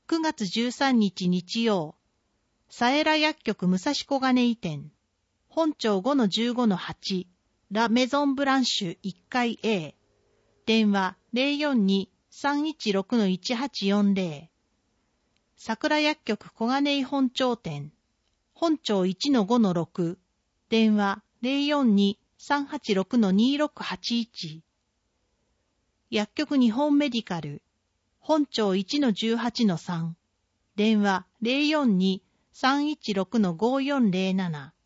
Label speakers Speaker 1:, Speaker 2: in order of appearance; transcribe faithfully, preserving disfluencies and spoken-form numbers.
Speaker 1: くがつじゅうさんにち日曜、佐枝薬局武蔵小金井店、本庁 ごのじゅうごのはち、ラ・メゾンブランシュいっかい A、電話 ゼロよんに さんいちろくのいちはちよんゼロ、桜薬局小金井本庁店、本庁 いちのごのろく、電話 ゼロよんに さんはちろくのにろくはちいち、薬局日本メディカル、本庁 いちのじゅうはちのさん、電話 ゼロよんに さんいちろくのごよんゼロなな、